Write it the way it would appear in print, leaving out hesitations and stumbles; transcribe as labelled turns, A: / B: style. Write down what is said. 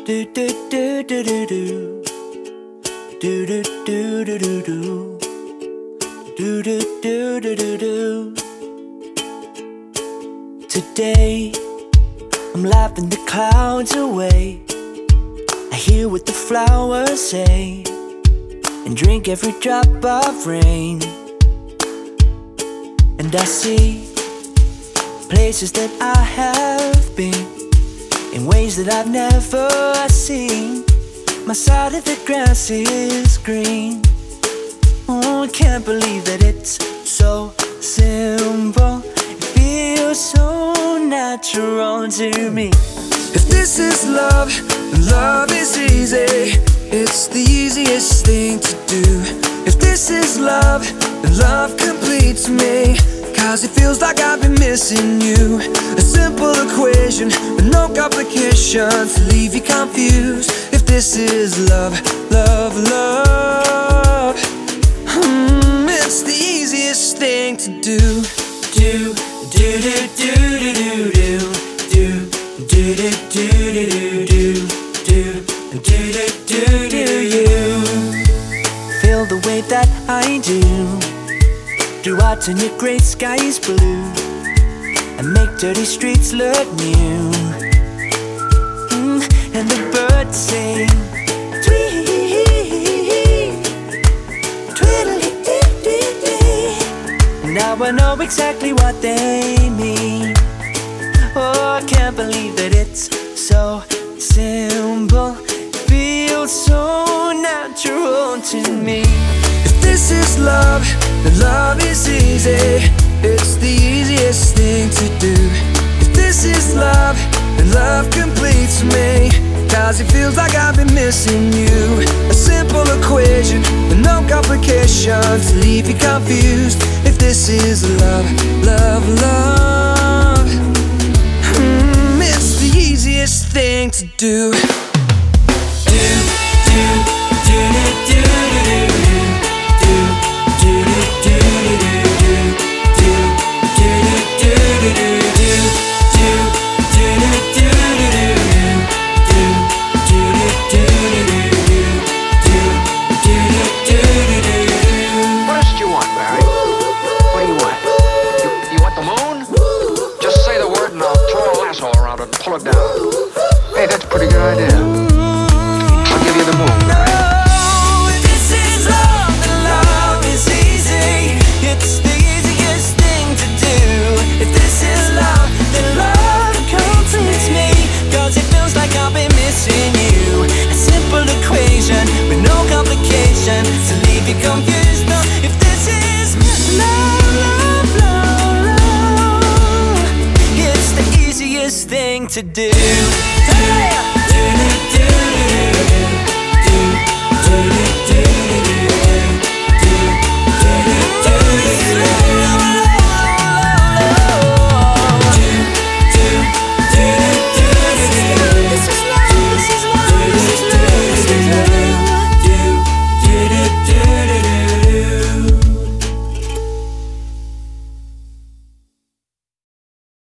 A: Do do do do do do. Do do do do do do. Do do do do do do. Today I'm laughing the clouds away. I hear what the flowers say and drink every drop of rain. And I see places that I have been in ways that I've never seen. My side of the grass is green. Oh, I can't believe that it's so simple. It feels so natural to me.
B: If this is love, then love is easy. It's the easiest thing to do. If this is love, then love completes me. 'Cause it feels like I've been missing you. A simple equation with no complications to leave you confused. If this is love, love, love, it's the easiest thing to do.
A: Do, do, do, do, do, do, do. Do, do, do, do, do, do, do. Do, do, do, do, do, you. Feel the way that I do. Do I turn your gray skies blue and make dirty streets look new? And the birds sing tweet, tweedledee. Now I know exactly what they mean. Oh, I can't believe that it's so simple. Feels so natural to me.
B: If this is love, then love is easy. It's the easiest thing to do. If this is love, then love completes me. 'Cause it feels like I've been missing you. A simple equation with no complications to leave you confused. If this is love, love, love, it's the easiest thing to do.
A: Do, do, do, do, do, do, do.
C: Pull it down. Hey, that's a pretty good idea. I'll give you the moon.
A: Oh, if this is love, then love is easy. It's the easiest thing to do. If this is love, then love completes me. 'Cause it feels like I've been missing you. A simple equation with no complication to leave you confused. No, if this is love, love, love, love, it's the easiest thing to do.